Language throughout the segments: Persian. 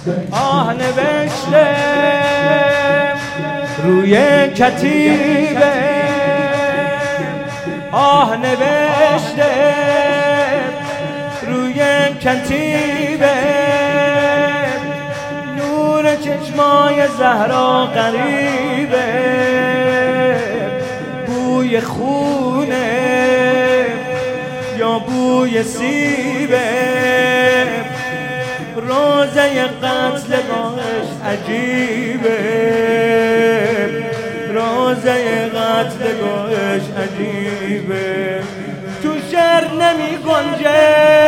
آه نوشته روی کتیبه، آه نوشته روی کتیبه، نور چشمای زهرا غریبه، بوی خونه یا بوی سیبه، روزه قتل باش عجیبه، روزه قتل باش عجیبه. تو شعر نمی گنجه،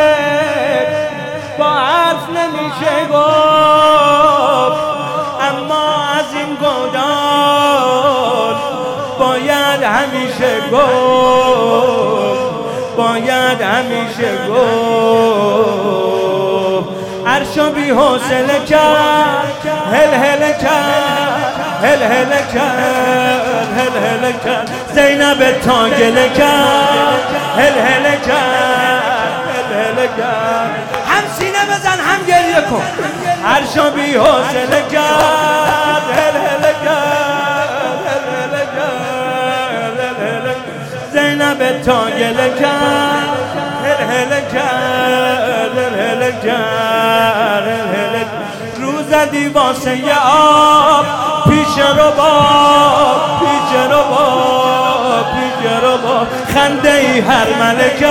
با حرف نمیشه گفت، اما از این گودال باید همیشه گفت، باید همیشه گفت. عرشو بی حوصله کرد، هل هل کرد، هل هل کرد، هل هل کرد. زینب تا گله کرد، هل هل کرد، هل هل کرد. هم سینه بزن هم گریه کن. عرشو بی حوصله کرد، هل هل کرد، هل هل کرد، هل هل کرد. زینب تا گله کرد، هل هل کرد، هل هل کرد، هل هل. روز دیواسه آب پیش رو با، پیش رو با، پیش رو با. خنده ای هر ملکه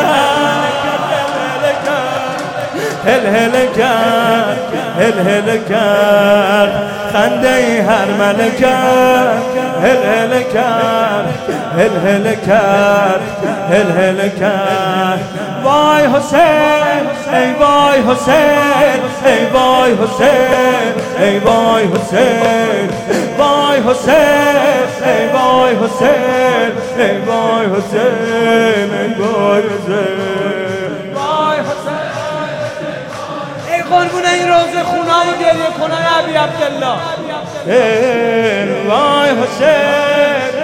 هل هل کرد، هل هل کرد. خنده ای هر ملکه هل هل کرد، هل هل کرد، هل هل کرد. وای حسین، ای وای حسین، ای وای حسین، ای وای حسین، وای حسین، ای وای حسین، ای وای حسین، ای وای حسین، وای حسین. ای قربون این روز خونه‌مو گریه کنن ابی عبدالله. وای حسین،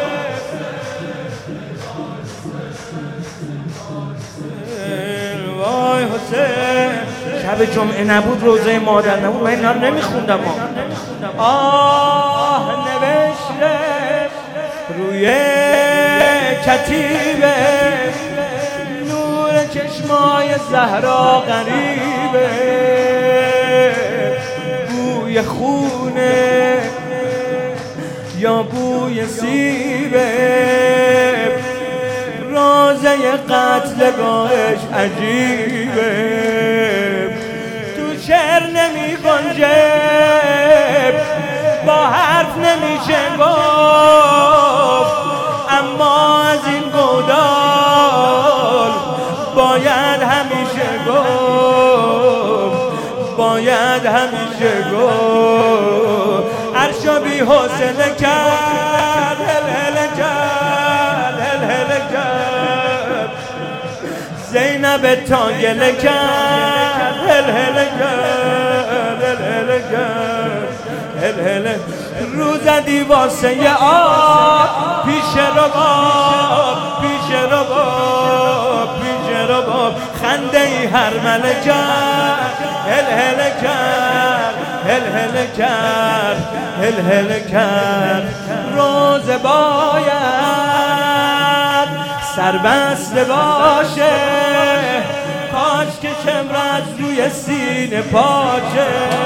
وای حسین. شب جمعه نبود، روزه مادر نبود، من اینا رو نمیخوندم. آه نوشته روی کتیبه، نور چشمای زهرا غریبه، بوی خونه یا بوی سیبه، روزه قتل باش عجیبه. تو شعر نمی گنجه، با حرف نمیشه گفت، اما از این گودال باید همیشه گفت، باید همیشه گفت. عرشو بی حوصله کرد، هل هل کرد، هل هل کرد. زینب تا گله کرد، هل هل کرد، هل هل کرد، هل هل. روز دیواسه آب پیش رو با، پیش رو با، پیش رو با. خنده ای هر ملکه هل هل کرد، هل هل کرد، هل هل کرد. روز باید سربسته باشه، کاش که شمر از روی سینه پاشه.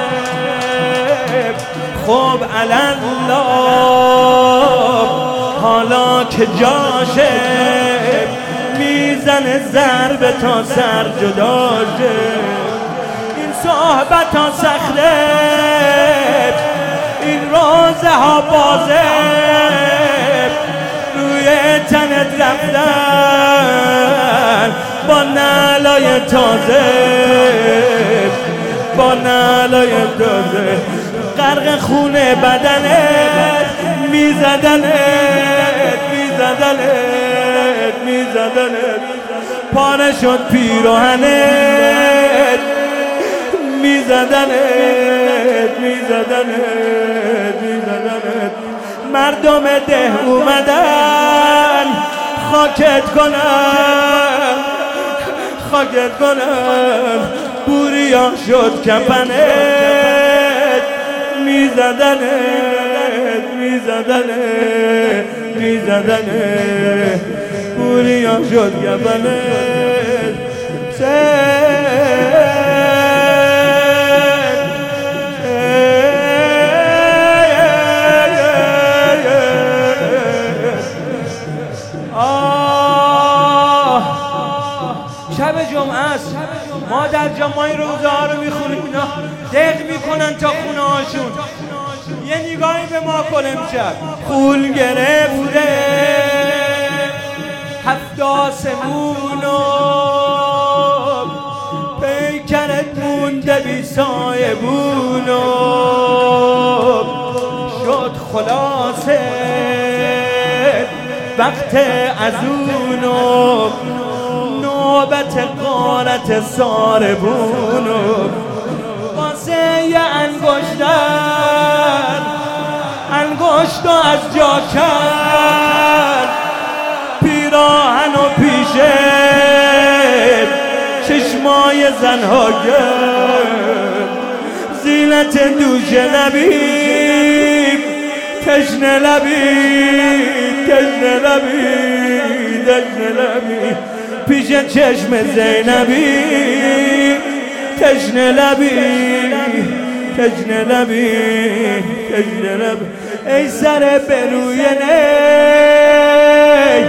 خب الله حالا که جاشه، میزنه ضربه تا سر جداشه. این صحبت ها سخته، این روزه ها بازه، روی تنت رفتن با نعلای تازه، با نعلای تازه. غرق خونه بدنت میزدنت، میزدنت، میزدنت. پاره شد پیراهنت میزدنت، میزدنت، میزدنت. مردم ده اومدن خاکت کنن، خاکت کنن. بوریا شد کفنت میزدنه بوریا شد گبنه شب جمعه است، ما در جمعه این روزه ها رو میخونیم، اینا دق میکنن تا خونه هاشون. یه نگاهی به ما کن امشب. خول گرفته 7 آسمونو، پیکرت مونده بی سایبونو، شد خلاصه وقت ازونو، نوبت غارت ساربونو، واسه یه انگشتر از جا کرد، پیراهن و پیشه چشمای زنها گرد، زینت دوش لبی تشنه لبی پیش چشم زینبی، تشنه لبی ای سر بروی نی،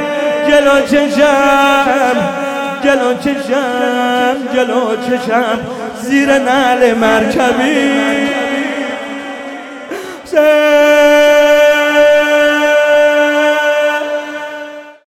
جلو چشم زیر نعل مرکبی